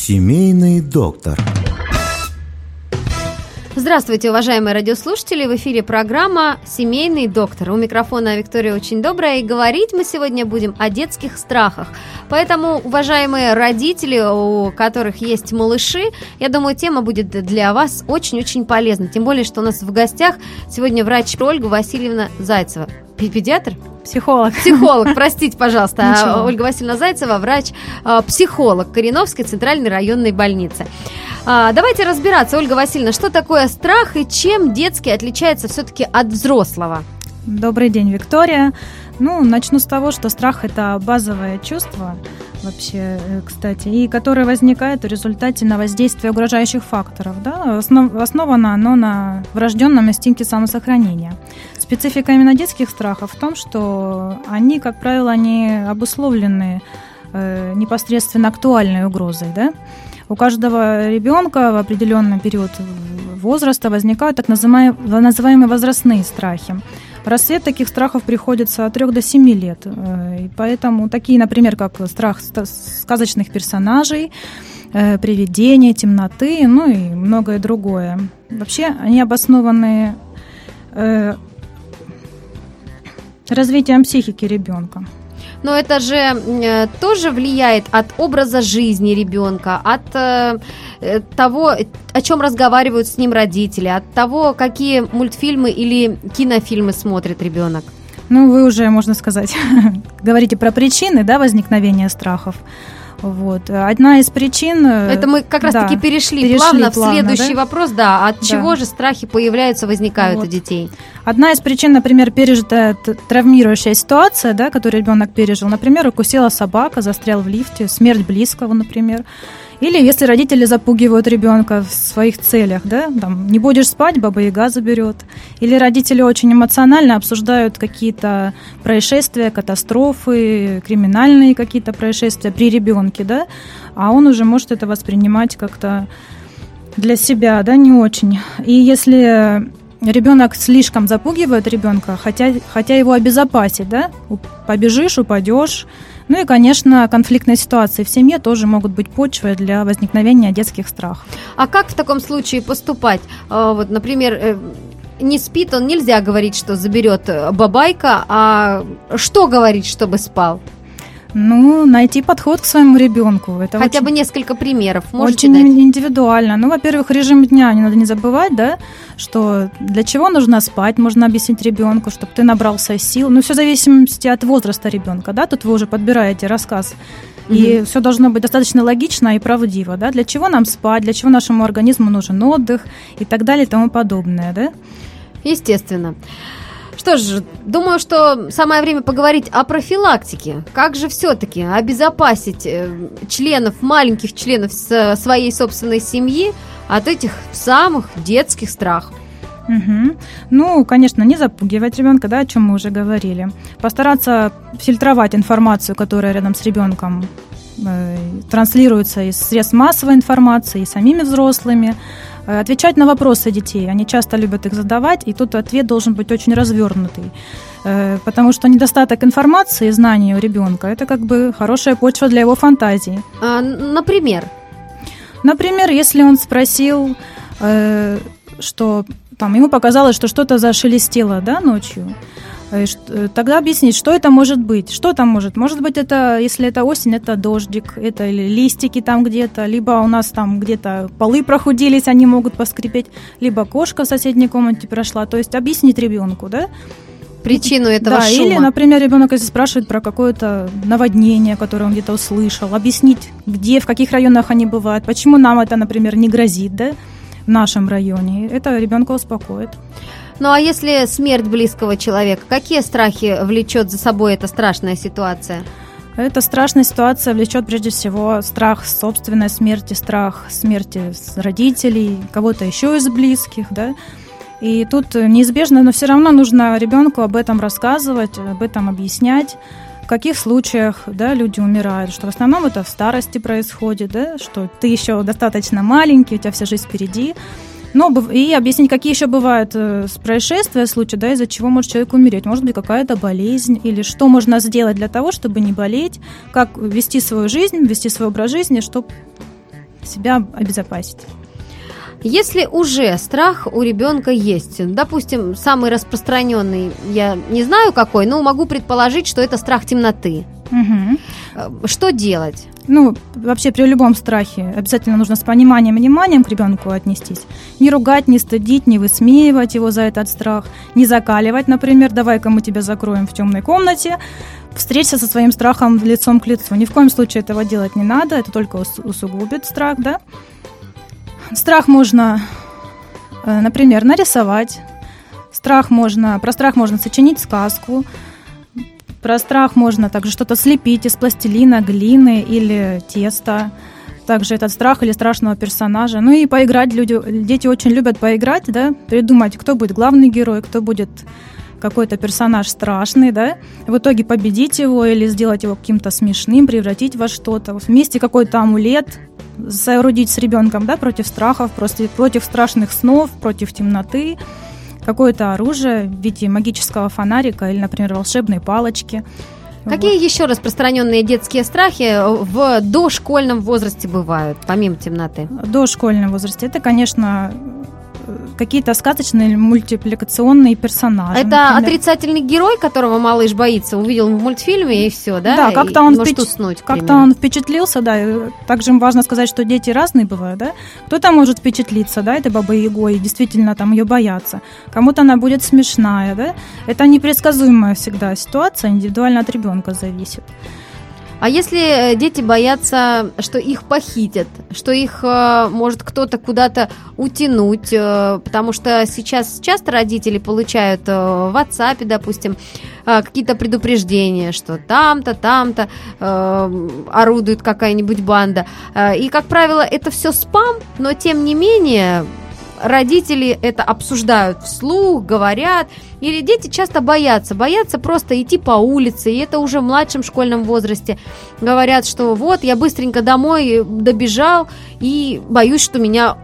Семейный доктор. Здравствуйте, уважаемые радиослушатели! В эфире программа «Семейный доктор». У микрофона Виктория очень добрая, и говорить мы сегодня будем о детских страхах. Поэтому, уважаемые родители, у которых есть малыши, я думаю, тема будет для вас очень-очень полезна. Тем более, что у нас в гостях сегодня врач Ольга Васильевна Зайцева. Педиатр? Психолог, простите, пожалуйста. Ничего. Ольга Васильевна Зайцева, врач-психолог Кореновской центральной районной больницы. Давайте разбираться, Ольга Васильевна, что такое страх и чем детский отличается все-таки от взрослого? Добрый день, Виктория. Начну с того, что страх – это базовое чувство, вообще, кстати, и которое возникает в результате на воздействия угрожающих факторов. Да? Основано оно на врожденном инстинкте самосохранения. Специфика именно детских страхов в том, что они, как правило, обусловлены непосредственно актуальной угрозой. Да? У каждого ребенка в определенный период возраста возникают так называемые возрастные страхи. Расцвет таких страхов приходится от 3 до 7 лет. И поэтому такие, например, как страх сказочных персонажей, привидений, темноты, и многое другое. Вообще они обоснованы развитием психики ребенка. Но это же тоже влияет от образа жизни ребенка, от того, о чем разговаривают с ним родители, от того, какие мультфильмы или кинофильмы смотрит ребенок. Вы уже, можно сказать, говорите про причины, да, возникновения страхов. Вот. Одна из причин... Это мы как раз-таки перешли плавно в следующий вопрос, от чего же страхи появляются, возникают у детей? Одна из причин, например, пережитая травмирующая ситуация, да, которую ребенок пережил. Например, укусила собака, застрял в лифте, смерть близкого, например. Или если родители запугивают ребенка в своих целях, да, не будешь спать, баба-яга заберет. Или родители очень эмоционально обсуждают какие-то происшествия, катастрофы, криминальные какие-то происшествия при ребенке, да, а он уже может это воспринимать как-то для себя, да, не очень. И если ребенок слишком запугивает ребенка, хотя его обезопасить, да, побежишь, упадешь. И, конечно, конфликтные ситуации в семье тоже могут быть почвой для возникновения детских страхов. А как в таком случае поступать? Вот, например, не спит он, нельзя говорить, что заберет бабайка, а что говорить, чтобы спал? Найти подход к своему ребенку. Это хотя бы несколько примеров можете очень дать? Индивидуально. Во-первых, режим дня не надо не забывать, да, что для чего нужно спать, можно объяснить ребенку, чтобы ты набрался сил. Все в зависимости от возраста ребенка, да, тут вы уже подбираете рассказ. И все должно быть достаточно логично и правдиво, да, для чего нам спать, для чего нашему организму нужен отдых и так далее и тому подобное, да. Естественно. Что ж, думаю, что самое время поговорить о профилактике. Как же все-таки обезопасить маленьких членов своей собственной семьи от этих самых детских страхов? Конечно, не запугивать ребенка, да, о чем мы уже говорили. Постараться фильтровать информацию, которая рядом с ребенком транслируется из средств массовой информации и самими взрослыми. Отвечать на вопросы детей. Они часто любят их задавать, и тут ответ должен быть очень развернутый. Потому что недостаток информации и знаний у ребенка – это как бы хорошая почва для его фантазии. Например? Например, если он спросил, что ему показалось, что что-то зашелестело, да, ночью, тогда объяснить, что это может быть. Что там может? Может быть, это, если это осень, это дождик, это или листики там где-то, либо у нас там где-то полы прохудились, они могут поскрипеть, либо кошка в соседней комнате прошла. То есть объяснить ребенку, да? Причину этого шума. Или, например, ребенок, если спрашивает про какое-то наводнение, которое он где-то услышал, объяснить, где, в каких районах они бывают, почему нам это, например, не грозит, да, в нашем районе. Это ребенка успокоит. А если смерть близкого человека, какие страхи влечет за собой эта страшная ситуация? Эта страшная ситуация влечет прежде всего страх собственной смерти, страх смерти родителей, кого-то еще из близких, да. И тут неизбежно, но все равно нужно ребенку об этом рассказывать, об этом объяснять, в каких случаях, да, люди умирают, что в основном это в старости происходит, да, что ты еще достаточно маленький, у тебя вся жизнь впереди. И объяснить, какие еще бывают происшествия, случаи, да, из-за чего может человек умереть. Может быть, какая-то болезнь, или что можно сделать для того, чтобы не болеть, как вести свою жизнь, вести свой образ жизни, чтобы себя обезопасить. Если уже страх у ребенка есть, допустим, самый распространенный, я не знаю какой, но могу предположить, что это страх темноты. Угу. Что делать? Вообще при любом страхе обязательно нужно с пониманием и вниманием к ребенку отнестись. Не ругать, не стыдить, не высмеивать его за этот страх, не закаливать, например, давай-ка мы тебя закроем в темной комнате, встреться со своим страхом лицом к лицу. Ни в коем случае этого делать не надо, это только усугубит страх, да? Страх можно, например, нарисовать. Про страх можно сочинить сказку. Про страх можно также что-то слепить из пластилина, глины или теста. Также этот страх или страшного персонажа. И поиграть. Дети очень любят поиграть, да, придумать, кто будет главный герой, кто будет какой-то персонаж страшный, да, в итоге победить его или сделать его каким-то смешным, превратить во что-то. Вместе какой-то амулет соорудить с ребенком, да, против страхов, против страшных снов, против темноты. Какое-то оружие в виде магического фонарика или, например, волшебной палочки. Какие еще распространенные детские страхи в дошкольном возрасте бывают, помимо темноты? В дошкольном возрасте это, конечно, какие-то сказочные или мультипликационные персонажи. Это например, отрицательный герой, которого малыш боится, увидел в мультфильме и все, да? Да, как-то он впечатлился, да. Также важно сказать, что дети разные бывают, да. Кто-то может впечатлиться, да, это Бабой-Ягой, и действительно там ее боятся. Кому-то она будет смешная, да. Это непредсказуемая всегда ситуация, индивидуально от ребенка зависит. А если дети боятся, что их похитят, что их может кто-то куда-то утянуть, потому что сейчас часто родители получают в WhatsApp, допустим, какие-то предупреждения, что там-то орудует какая-нибудь банда. И, как правило, это все спам, но тем не менее родители это обсуждают вслух, говорят, или дети часто боятся просто идти по улице, и это уже в младшем школьном возрасте. Говорят, что вот, я быстренько домой добежал, и боюсь, что меня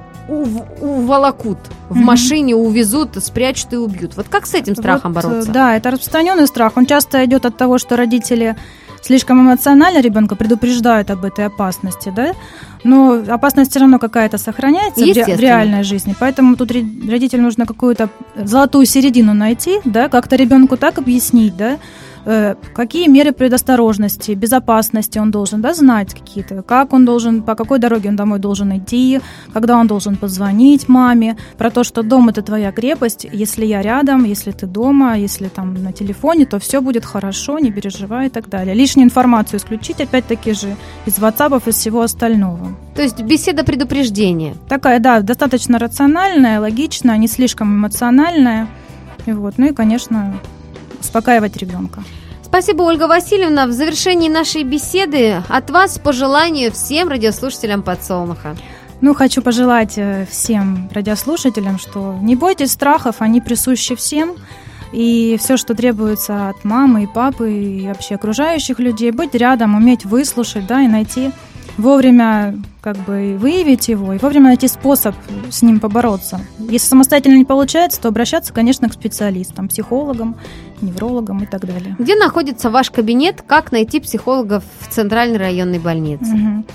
уволокут в машине, увезут, спрячут и убьют. Вот как с этим страхом бороться? Да, это распространенный страх, он часто идет от того, что родители слишком эмоционально ребенка предупреждают об этой опасности, да? Но опасность все равно какая-то сохраняется в реальной жизни, поэтому тут родителям нужно какую-то золотую середину найти, да, как-то ребенку так объяснить, да, какие меры предосторожности, безопасности он должен, да, знать какие-то, как он должен, по какой дороге он домой должен идти, когда он должен позвонить маме, про то, что дом – это твоя крепость, если я рядом, если ты дома, если там на телефоне, то все будет хорошо, не переживай и так далее. Лишнюю информацию исключить, опять-таки же, из WhatsApp, из всего остального. То есть беседа предупреждения. Такая, да, достаточно рациональная, логичная, не слишком эмоциональная. И, конечно, успокаивать ребенка. Спасибо, Ольга Васильевна. В завершении нашей беседы от вас пожелание всем радиослушателям «Подсолнуха». Хочу пожелать всем радиослушателям, что не бойтесь страхов, они присущи всем. И все, что требуется от мамы и папы, и вообще окружающих людей, быть рядом, уметь выслушать, да, и найти вовремя выявить его и вовремя найти способ с ним побороться. Если самостоятельно не получается, то обращаться, конечно, к специалистам, психологам, неврологам и так далее. Где находится ваш кабинет? Как найти психологов в Центральной районной больнице?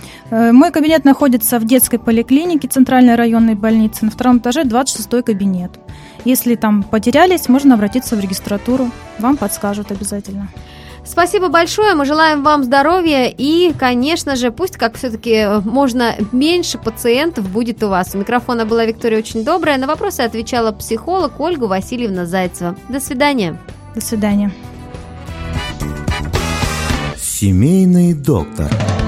Мой кабинет находится в детской поликлинике Центральной районной больницы, на 2-м этаже, 26-й кабинет. Если там потерялись, можно обратиться в регистратуру, вам подскажут обязательно. Спасибо большое, мы желаем вам здоровья и, конечно же, пусть как все-таки можно меньше пациентов будет у вас. У микрофона была Виктория Очень Добрая, на вопросы отвечала психолог Ольга Васильевна Зайцева. До свидания. До свидания. Семейный доктор.